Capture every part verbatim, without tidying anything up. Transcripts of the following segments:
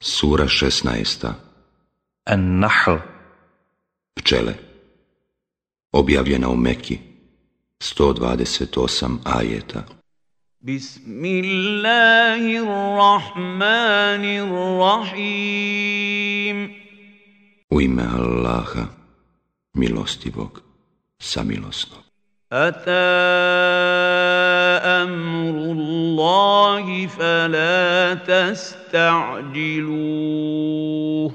Sura šesnaesta. An-Nahl. Pčele. Objavljena u Meki. sto dvadeset osam ajeta. Bismillahirrahmanirrahim. U ime Allaha, milostivog, samilosnog. Ata amrullahi fala tasta'jiluh.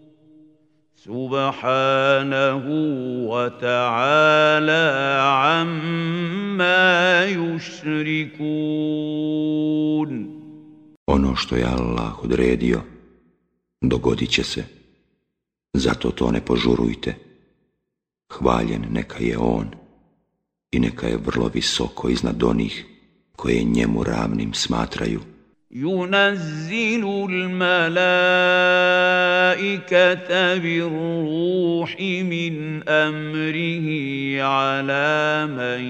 Subhanahu wa ta'ala amma yushrikun. Ono što je Allah odredio, dogodit će se. Zato to ne požurujte. Hvaljen neka je On i neka je vrlo visoko iznad onih koje njemu ravnim smatraju. Yunazzilu al-malaikata bir-ruhi min amrihi ala man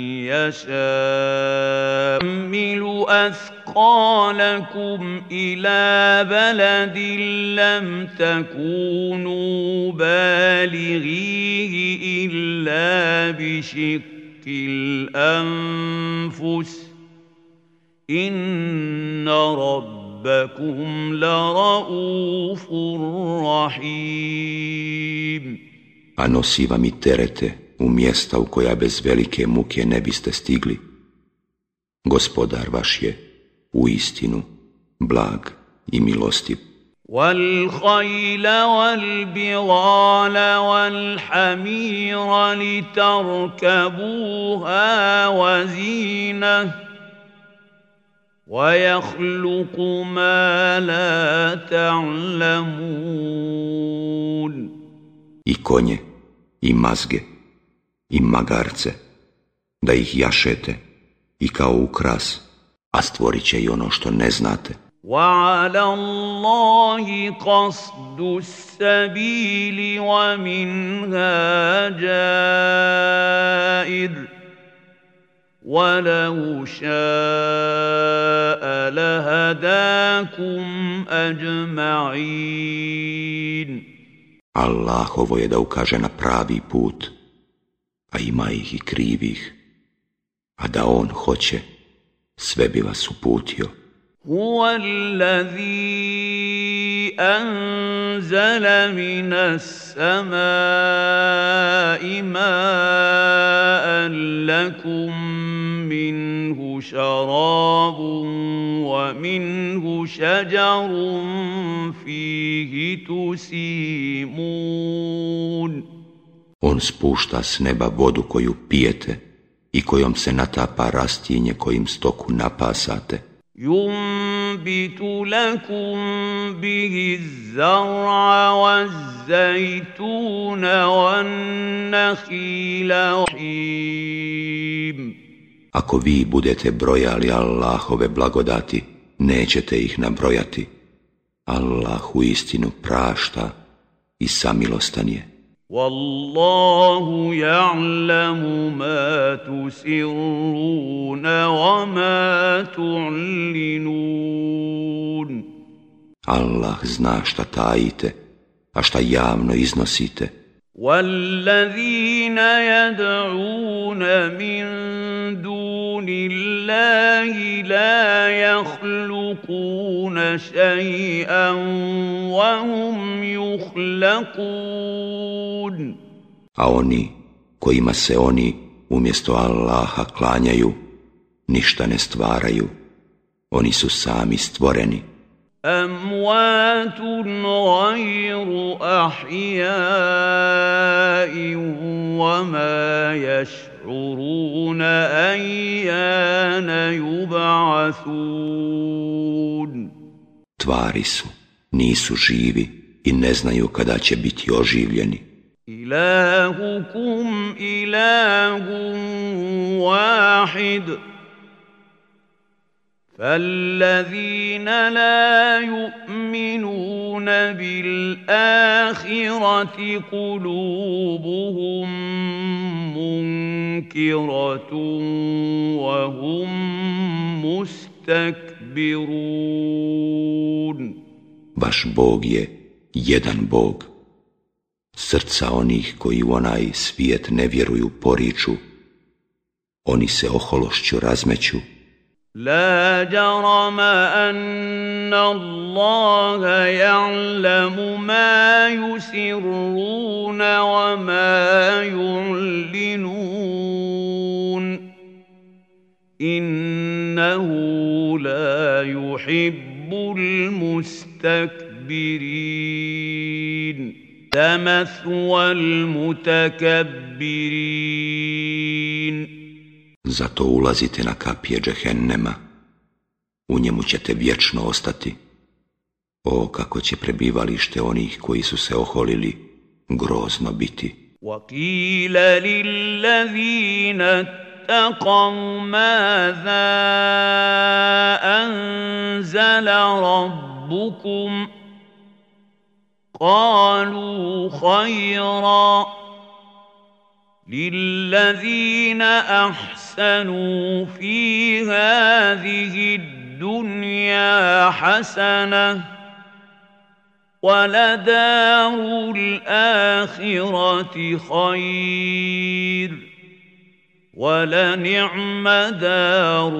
yasha milu athqalakum ila baladin lam takunu balighihi illa bi shiqqil anfus Inna rabbakum la raufur rahim. A nosi vam i terete u mjesta u koja bez velike muke ne biste stigli. Gospodar vaš je u istinu blag i milostiv. والخيل والبغال والحمير لتركبوها وزينة وَيَخْلُقُ مَا لَا تَعْلَمُونَ. I konje, i mazge, i magarce, da ih jašete i kao ukras, a stvorit će i ono što ne znate. وَعَلَى اللَّهِ قَصْدُ السَّبِيلِ وَمِنْهَا جَائِرٌ وَلَوْ شَاءَ لَهَدَاكُمْ أَجْمَعِينَ. Allahovo je da ukaže na pravi put, a ima ih i krivih, a da On hoće, sve bi vas uputio. هُوَ الَّذِي أَنزَلَ مِنَ السَّمَاءِ مَاءً لَكُمْ منه شراب ومنه شجر فيه تسيمون. On spušta s neba vodu koju pijete i kojom se natapa rastinje kojim stoku napasate. ينبت لكم به الزرع والزيتون والنخيل والحيم. Ako vi budete brojali Allahove blagodati, nećete ih nabrojati. Allah u istinu prašta i samilostan je. Wallahu ya'lamu ma tusirruna wa ma tu'linun. Allah zna šta tajite, a šta javno iznosite. وَالَّذِينَ يَدْعُونَ مِن دُونِ اللَّهِ لَا يَخْلُقُونَ شَيْئًا وَهُمْ يُخْلَقُونَ. A oni kojima se oni umjesto Allaha klanjaju, ništa ne stvaraju. Oni su sami stvoreni. أَمْوَاتٌ غَيْرُ أَحْيَاءٍ وَمَا يَشْعُرُونَ أَيَّانَ يُبْعَثُونَ. Tvari su, nisu živi i ne znaju kada će biti oživljeni. إِلَٰهُكُمْ إِلَٰهٌ وَاحِدٌ فَالَّذِينَ لَا يُؤْمِنُونَ بِالْآخِرَةِ قُلُوبُهُمْ مُنكِرَةٌ وَهُمْ مُسْتَكْبِرُونَ. vaš Bog je jedan Bog. Srca onih koji u onaj svijet ne vjeruju poriču, oni se ohološću razmeću. لا جرم أن الله يعلم ما يسرون وما يعلنون إنه لا يحب المستكبرين لمثوى المتكبرين. Zato ulazite na kapije džehennema, u njemu ćete vječno ostati. O, kako će prebivalište onih koji su se oholili grozno biti. وَقِيلَ لِلَّذِينَ اتَّقَوْا مَاذَا أَنزَلَ رَبُّكُمْ قَالُوا خَيْرًا لِلَّذِينَ أَحْسَنُوا فِي هَذِهِ الدُّنْيَا حَسَنَةٌ وَلَدَارُ الْآخِرَةِ خَيْرٌ وَلَنِعْمَ دَارُ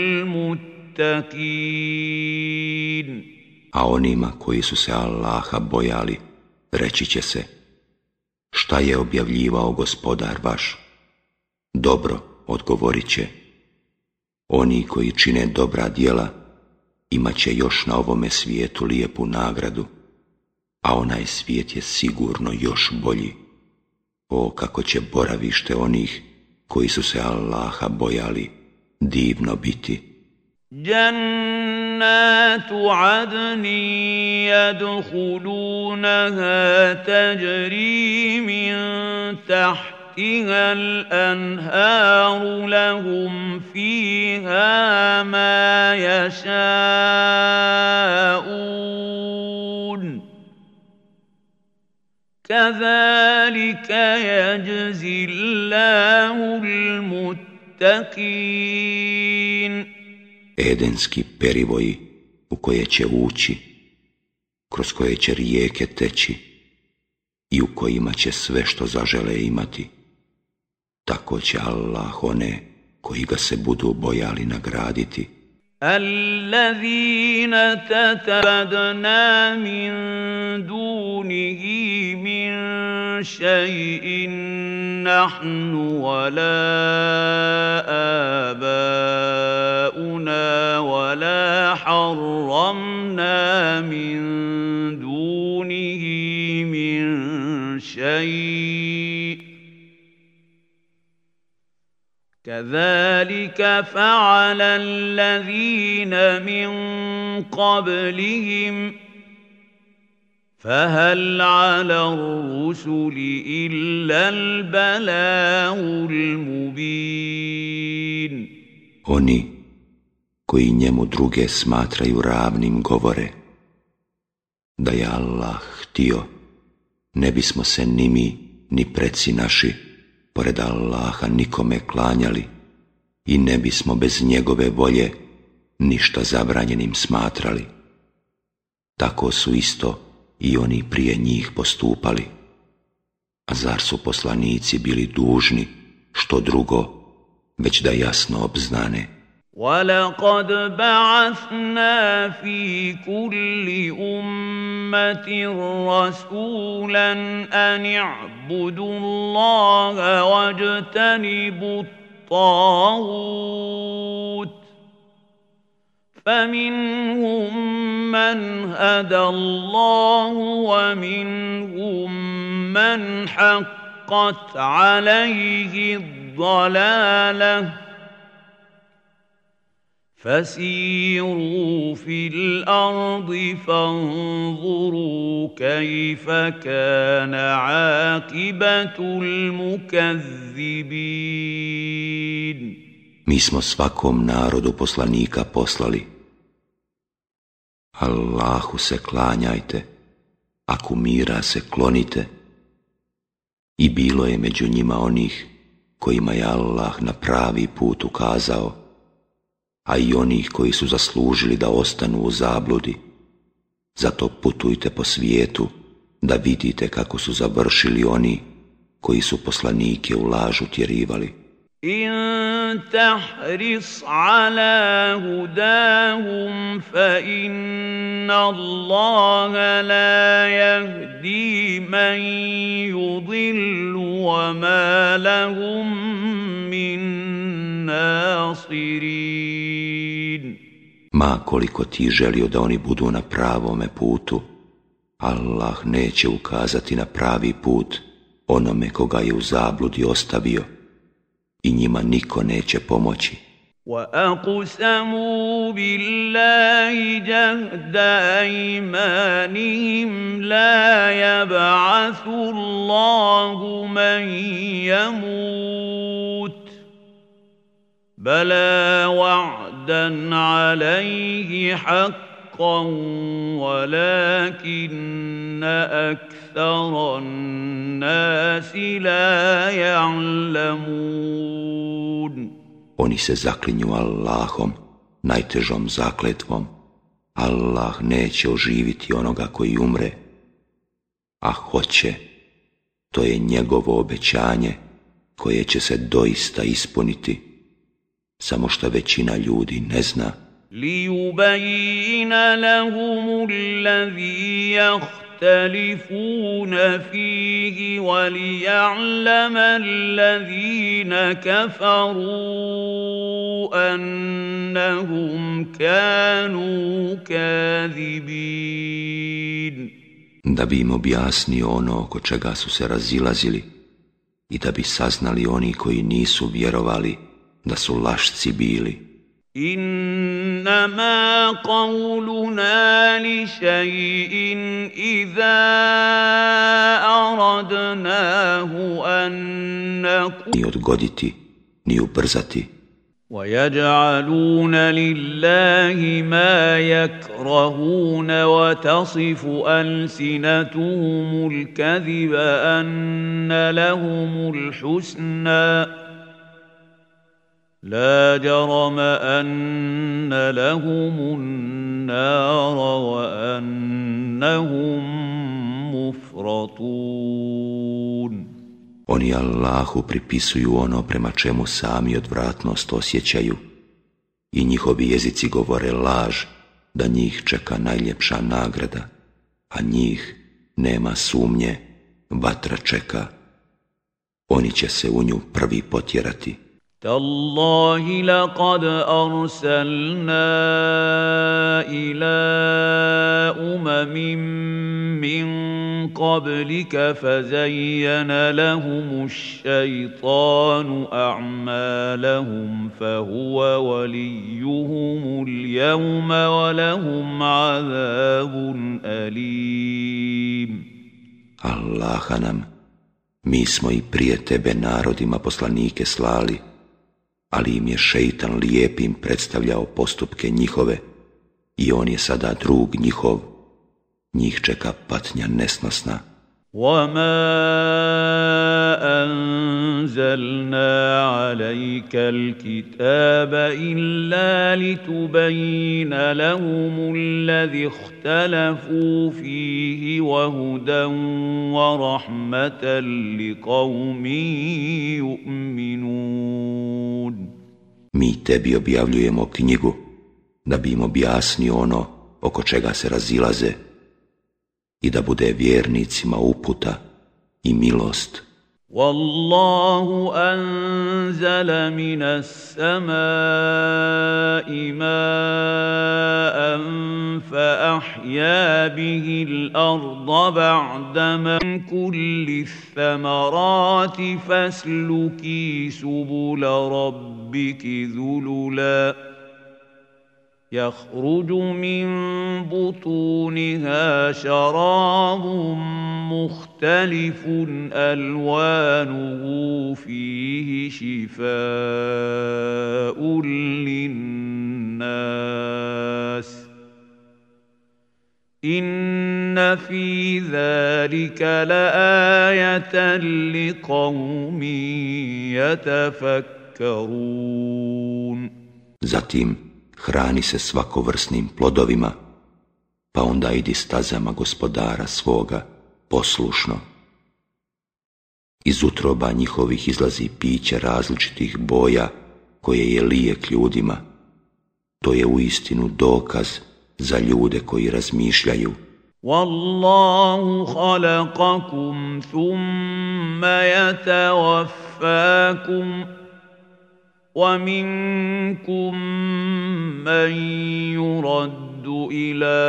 الْمُتَّقِينَ. A onima koji su se Allaha bojali, reći će se: šta je objavljivao gospodar vaš? Dobro, odgovorit će: oni koji čine dobra djela imat će još na ovome svijetu lijepu nagradu, a onaj svijet je sigurno još bolji. O, kako će boravište onih koji su se Allaha bojali divno biti. جنات عدن يدخلونها تجري من تحتها الأنهار لهم فيها ما يشاءون كذلك يجزي الله المتقين. Edenski perivoji u koje će ući, kroz koje će rijeke teći i u kojima će sve što zažele imati. Tako će Allah one koji ga se budu bojali nagraditi. الذين تتبدنا من دونه من شيء نحن ولا آباؤنا ولا حرمنا من دونه من شيء كذلك فعل الذين من قبلهم فهل على الرسل إلا البلاغ المبين. Oni koji njemu druge smatraju ravnim govore: da je Allah htio, ne bismo se ni mi ni preci naši pored Allaha nikome klanjali i ne bismo bez njegove volje ništa zabranjenim smatrali. Tako su isto i oni prije njih postupali. A zar su poslanici bili dužni što drugo, već da jasno obznane? وَلَقَدْ بَعَثْنَا فِي كُلِّ أُمَّةٍ رَّسُولًا أَنِ اعْبُدُوا اللَّهَ وَاجْتَنِبُوا الطَّاغُوتَ فَمِنْهُم مَّنْ هَدَى اللَّهُ وَمِنْهُم مَّنْ حَقَّتْ عَلَيْهِ الضَّلَالَةُ فَسِيرُوا فِي الْأَرْضِ فَانظُرُوا كَيْفَ كَانَ عَاقِبَةُ الْمُكَذِّبِينَ. Mi smo svakom narodu poslanika poslali. Allahu se klanjajte, a kumira se klonite. I bilo je među njima onih kojima je Allah na pravi put ukazao, a i onih koji su zaslužili da ostanu u zabludi. Zato putujte po svijetu da vidite kako su završili oni koji su poslanike u laž utjerivali. In tahris ala hudahum fa inna Allaha la yahdi man yudillu wa ma lahum min nasirin. Ma koliko ti želio da oni budu na pravome putu, Allah neće ukazati na pravi put onome koga je u zabludi ostavio i njima niko neće pomoći. وَأَقْسَمُوا بِاللَّهِ جَهْدَ أَيْمَانِهِمْ لَا يَبْعَثُ اللَّهُ مَن يَمُوتُ بَلَى وَعْدًا عَلَيْهِ حَقًّا وَلَكِنَّ أَكْثَرَ النَّاسِ لَا يَعْلَمُونَ. Oni se zaklinju Allahom, najtežom zakletvom. Allah neće oživiti onoga koji umre, a hoće, to je njegovo obećanje koje će se doista ispuniti, samo što većina ljudi ne zna. لِيُبَيِّنَ لَهُمُ الَّذِي يَخْتَلِفُونَ فِيهِ وَلِيَعْلَمَ الَّذِينَ كَفَرُوا أَنَّهُمْ كَانُوا كَاذِبِينَ. Da bi im objasnio ono oko čega su se razilazili i da bi saznali oni koji nisu vjerovali da su lašci bili. إنما قولنا لشيء إذا أردناه أن نقول Ni odgoditi, ni ubrzati. ويجعلون لله ما يكرهون وتصف ألسنتهم الكذب أن لهم الحسنى لا جرم أن لهم النار وأنهم مفرطون. Oni Allahu pripisuju ono prema čemu sami odvratnost osjećaju i njihovi jezici govore laž da njih čeka najljepša nagrada, a njih nema sumnje, vatra čeka. Oni će se u nju prvi potjerati. تالله لقد أرسلنا إلى أمم من قبلك فزين لهم الشيطان أعمالهم فهو وليهم اليوم ولهم عذاب أليم. Allaha nam, mi smo i prije tebe narodima poslanike slali, ali im je šeitan lijepim predstavljao postupke njihove i on je sada drug njihov, njih čeka patnja nesnosna. وَمَا أَنزَلْنَا عَلَيْكَ الْكِتَابَ إِلَّا لِتُبَيِّنَ لَهُمُ الَّذِي اخْتَلَفُوا فِيهِ وَهُدًى وَرَحْمَةً لِقَوْمٍ يُؤْمِنُونَ. Mi tebi objavljujemo knjigu da bi im objasnio ono oko čega se razilaze i da bude vjernicima uputa i milost. والله أنزل من السماء ماء فأحيا به الأرض بعد من كل الثمرات فاسلكي سبل ربك ذللا يخرج من بطونها شراب مختلف ألوانه فيه شفاء للناس إن في ذلك لآية لقوم يتفكرون. Zatim hrani se svakovrsnim plodovima, pa onda idi stazama gospodara svoga poslušno. Iz utroba njihovih izlazi piće različitih boja koje je lijek ljudima. To je uistinu dokaz za ljude koji razmišljaju. Wallahu khalaqakum thumma yatawaffakum wa minkum man yuraddu ila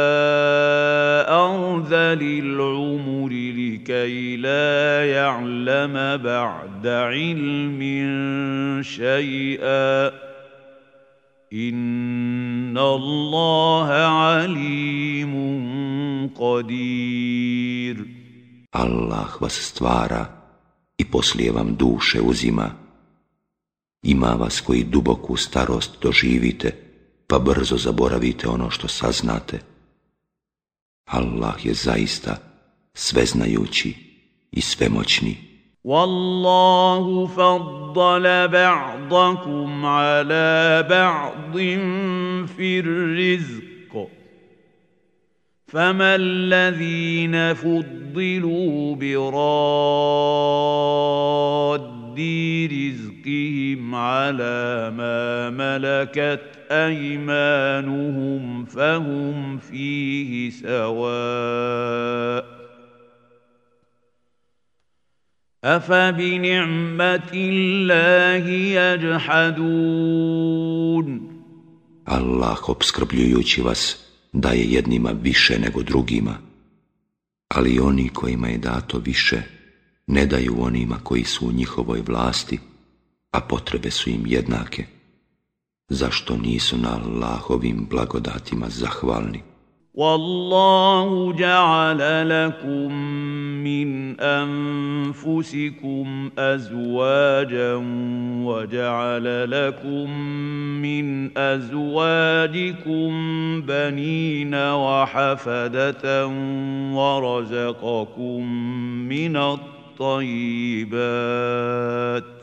arzalil umuri likay la ya'lama ba'da ilmin shay'a inna Allaha alimun qadir. Allah vas stvara i poslije vam duše uzima. Ima vas koji duboku starost doživite, pa brzo zaboravite ono što saznate. Allah je zaista sveznajući i svemoćni. Wallahu faddala ba'dakum ala ba'din fir rizq. فَمَا الَّذِينَ فُضِّلُوا بِرَادِّ رِزْقِهِمْ عَلَى مَا مَلَكَتْ أَيْمَانُهُمْ فَهُمْ فِيهِ سَوَاءٌ أَفَبِنِعْمَةِ اللَّهِ يَجْحَدُونَ. Allah opskrbljujući vas daje jednima više nego drugima, ali oni kojima je dato više ne daju onima koji su u njihovoj vlasti, a potrebe su im jednake. Zašto nisu na Allahovim blagodatima zahvalni? Wallahu ja'ala lakum min anfusikum azwajan wa ja'ala lakum min azwajikum banina wa hafadatan wa razaqakum min at-tayyibat.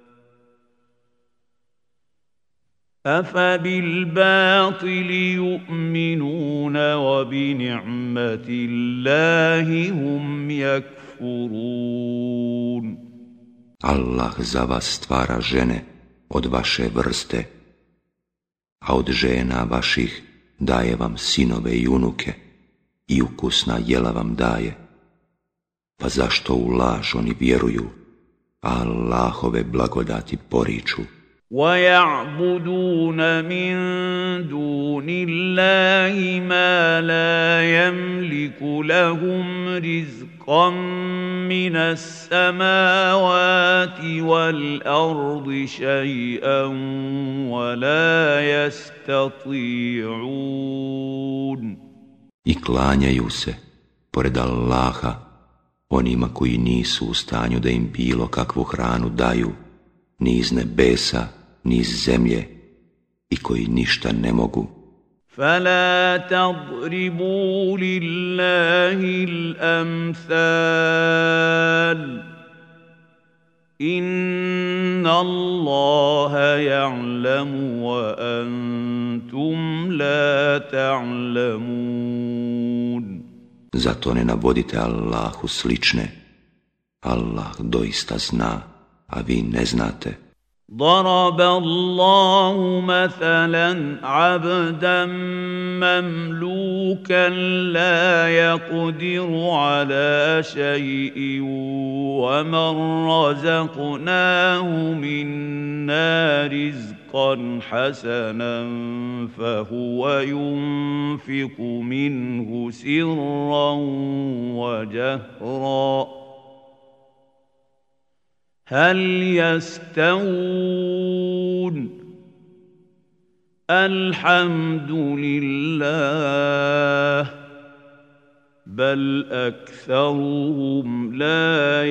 أَفَبِالْبَاطِلِ يُؤْمِنُونَ وَبِنِعْمَةِ اللَّهِ هُمْ يَكْفُرُونَ. Allah za vas stvara žene od vaše vrste, a od žena vaših daje vam sinove i unuke i ukusna jela vam daje. Pa zašto u laž oni vjeruju, a Allahove blagodati poriču? وَيَعْبُدُونَ مِن دُونِ اللَّهِ مَا لَا يَمْلِكُ لَهُمْ رِزْقًا مِّنَ السَّمَاوَاتِ وَالْأَرْضِ شَيْئًا وَلَا يَسْتَطِيعُونَ. I klanjaju se, pored Allaha, onima koji nisu u stanju da im bilo kakvu hranu daju, ni iz nebesa, ni iz zemlje, i koji ništa ne mogu. فَلَا تَضْرِبُوا لِلَّهِ الْأَمْثَالَ إِنَّ اللَّهَ يَعْلَمُ وَأَنْتُمْ لَا تَعْلَمُونَ. Zato ne navodite Allahu slične. Allah doista zna, a vi ne znate. ضرب الله مثلا عبدا مملوكا لا يقدر على شيء ومن رزقناه منا رزقا حسنا فهو ينفق منه سرا وجهرا هل يستوون الحمد لله بل أكثرهم لا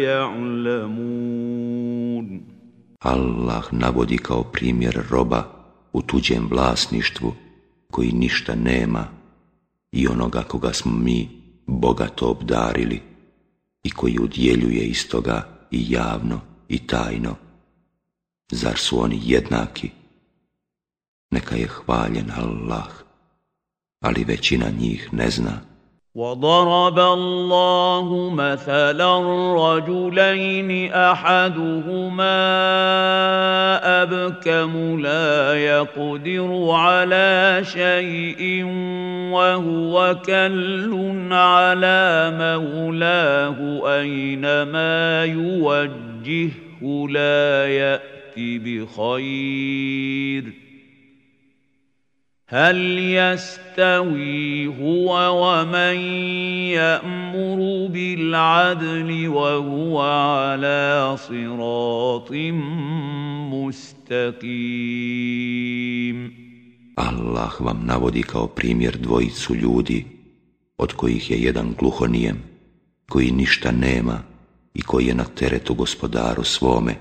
يعلمون. Allah navodi kao primjer roba u tuđem vlasništvu koji ništa nema i onoga koga smo mi bogato obdarili i koji udjeljuje iz toga i javno i tajno. Zar su oni jednaki? Neka je hvaljen Allah, ali većina njih ne zna. وضرب الله مثلا رجلين أحدهما أبكم لا يقدر على شيء وهو كل على مولاه أينما يوجهه لا يأتي بخير هل يستوي هو ومن يأمر بالعدل وهو على صراط مستقيم Allah vam navodi kao primjer dvojicu ljudi, od kojih je jedan gluhonijem, koji ništa nema i koji je na teretu gospodaru svome.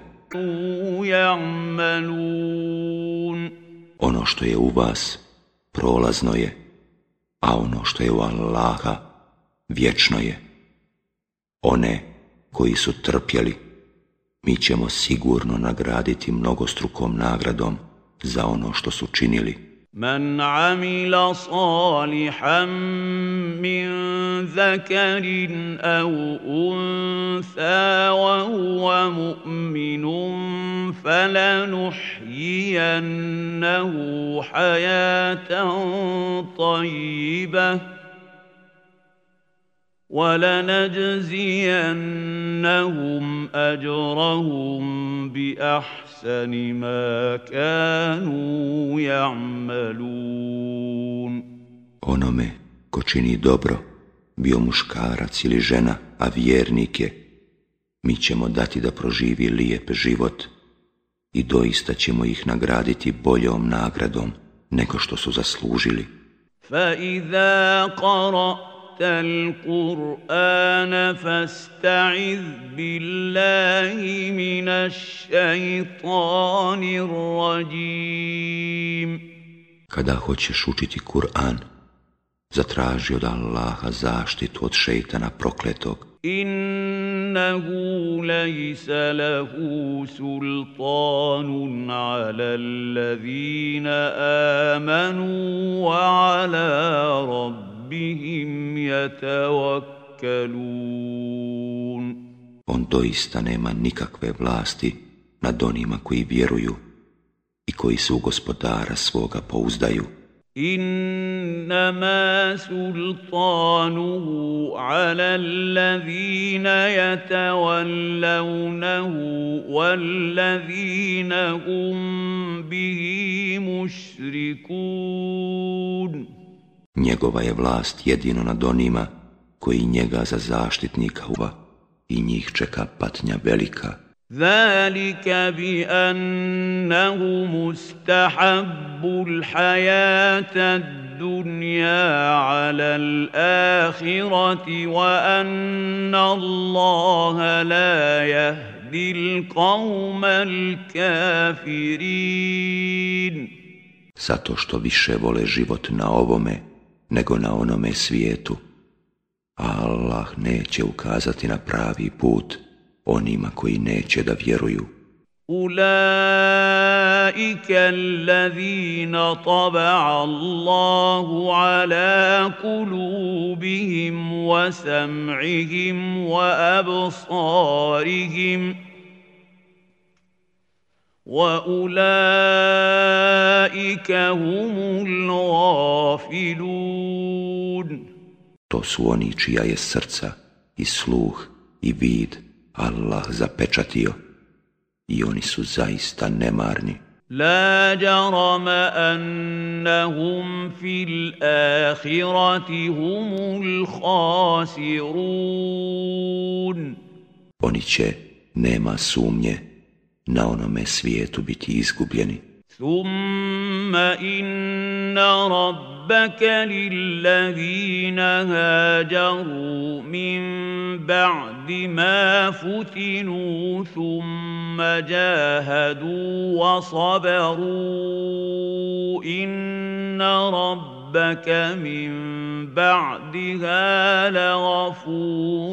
يعملون Ono što je u vas prolazno je, a ono što je u Allaha vječno je. One koji su trpjeli, mi ćemo sigurno nagraditi mnogostrukom nagradom za ono što su činili. من عمل صالحا من ذكر أو أنثى وهو مؤمن فلنحيينه حياة طيبة ولنجزينهم أجرهم بأحسن ما كانوا يعملون. Onome ko čini dobro, bio muškarac ili žena, a vjernik je, mi ćemo dati da proživi lijep život i doista ćemo ih nagraditi boljom nagradom nego što su zaslužili. فإذا قرأت القرآن فاستعذ بالله من الشيطان الرجيم. Kada hoćeš učiti Kur'an, zatraži od Allaha zaštitu od šejtana prokletog. إنه ليس له سلطان على الذين آمنوا وعلى ربهم يتوكلون. On doista nema nikakve vlasti nad onima koji vjeruju i koji se u gospodara svoga pouzdaju. إنما سلطانه على الذين يتولونه والذين هم به مشركون. Njegova je vlast jedino nad onima koji njega za zaštitnika uva i njih čeka patnja velika. ذلك بأنهم استحبوا الحياة الدنيا على الآخرة وأن الله لا يهدي القوم الكافرين. Zato što više vole život na ovome nego na onome svijetu, a Allah neće ukazati na pravi put onima koji neće da vjeruju. أولئك الذين طبع الله على قلوبهم وسمعهم وأبصارهم وأولئك هم الغافلون. To su oni čija je srca i sluh i vid Allah zapečatio i oni su zaista nemarni. لا جرم أنهم في الآخرة هم الخاسرون. Oni će, nema sumnje, na onome svijetu biti izgubljeni. ثم إن ربك للذين هاجروا من بعد ما فتنوا ثم جاهدوا وصبروا إن ربك من بعدها لغفور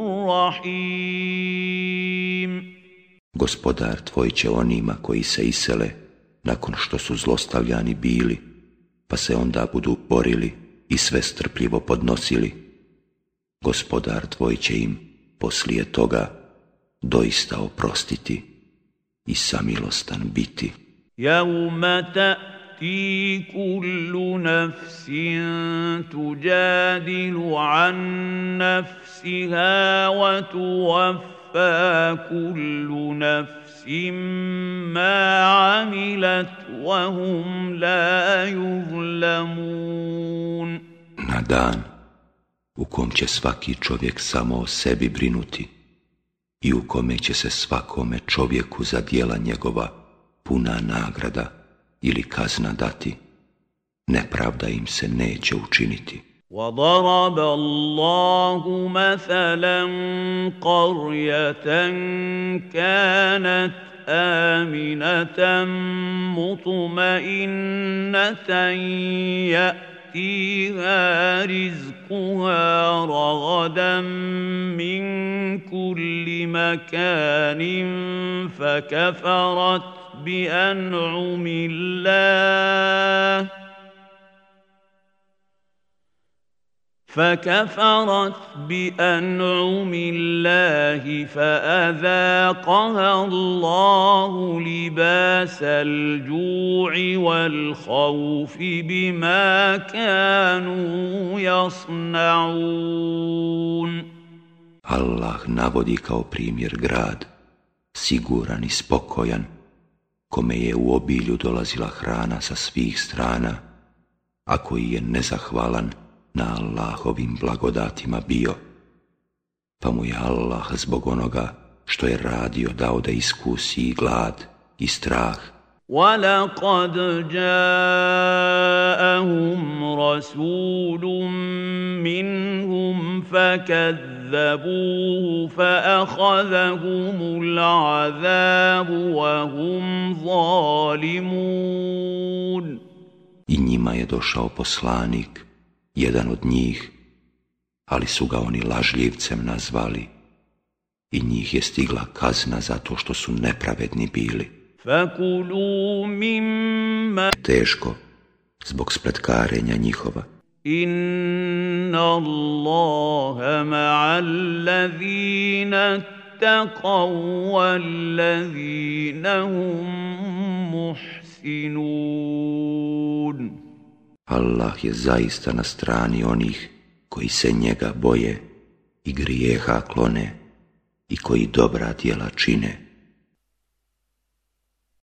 رحيم. Gospodar tvoj će onima koji se isele nakon što su zlostavljani bili, pa se onda budu borili i sve strpljivo podnosili, Gospodar tvoj će im poslije toga doista oprostiti i samilostan biti. Jevme ta'ti kullu nafsin tuđadilu an nafsiha wa tuvaffa kullu nafsin ma amilat wa hum la yuzlamun. Na dan u kom će svaki čovjek samo o sebi brinuti i u kome će se svakome čovjeku za djela njegova puna nagrada ili kazna dati, nepravda im se neće učiniti. وَضَرَبَ اللَّهُ مَثَلًا قَرْيَةً كَانَتْ آمِنَةً مُطْمَئِنَّةً يَأْتِيهَا رِزْقُهَا رَغَدًا مِّن كُلِّ مَكَانٍ فَكَفَرَتْ بِأَنْعُمِ اللَّهِ فكفرت بأنعم الله فأذاقها الله لباس الجوع والخوف بما كانوا يصنعون. Allah navodi kao primjer grad, siguran i spokojan, kome je u obilju dolazila hrana sa svih strana, a koji je nezahvalan na Allahovim blagodatima bio, pa mu je Allah zbog onoga što je radio dao da iskusi i glad i strah. وَلَقَدْ جَاءَهُمْ رَسُولٌ مِّنْهُمْ فَكَذَّبُوهُ فَأَخَذَهُمُ الْعَذَابُ وَهُمْ ظَالِمُونَ. I njima je došao poslanik, jedan od njih, ali su ga oni lažljivcem nazvali i njih je stigla kazna zato što su nepravedni bili. فَكُلُوا مِمَّا Teško, zbog spletkarenja njihova. إِنَّ اللَّهَ مَعَ الَّذِينَ اتَّقَوْا وَالَّذِينَ هُم مُحْسِنُونَ. Allah je zaista na strani onih koji se njega boje i grijeha klone i koji dobra djela čine.